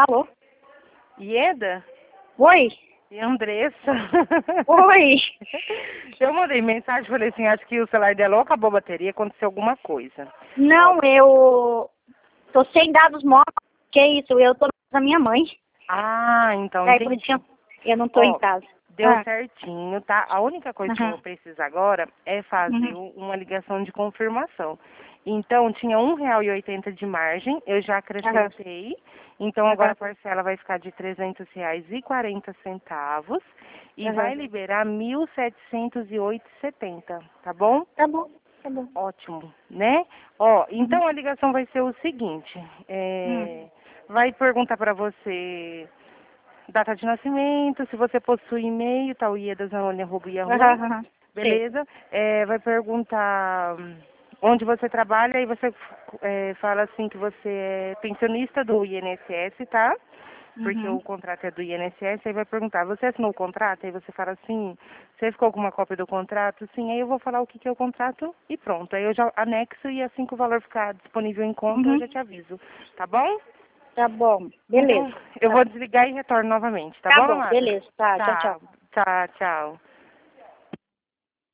Alô? Ieda? Oi? E Andressa? Oi? Eu mandei mensagem, falei assim, acho que o celular dela ou acabou a bateria, aconteceu alguma coisa. Não, eu tô sem dados móveis. Que isso? Eu tô na minha mãe. Ah, então Daí por isso entendi. que eu não tô em casa. Deu certinho, tá? A única coisa que eu Aham. vou precisar agora é fazer uma ligação de confirmação. Então, tinha R$ 1,80 de margem, eu já acrescentei. Então, agora a parcela vai ficar de R$ 300,40 e vai liberar 1.708,70, tá bom? Tá bom, tá bom. Ótimo, né? Então a ligação vai ser o seguinte, vai perguntar para você data de nascimento, se você possui e-mail, tá, o iedazanone@yahoo, Aham. beleza? Vai perguntar onde você trabalha e você fala assim que você é pensionista do INSS, tá? Porque o contrato é do INSS, aí vai perguntar, você assinou o contrato? Aí você fala assim, você ficou com uma cópia do contrato? Sim, aí eu vou falar o que é o contrato e pronto. Aí eu já anexo e assim que o valor ficar disponível em conta, eu já te aviso, tá bom? Tá bom, Então, beleza. eu vou desligar e retorno novamente, tá Tá bom, bom, amada? beleza. Tá, tchau, tchau. Tá, tchau.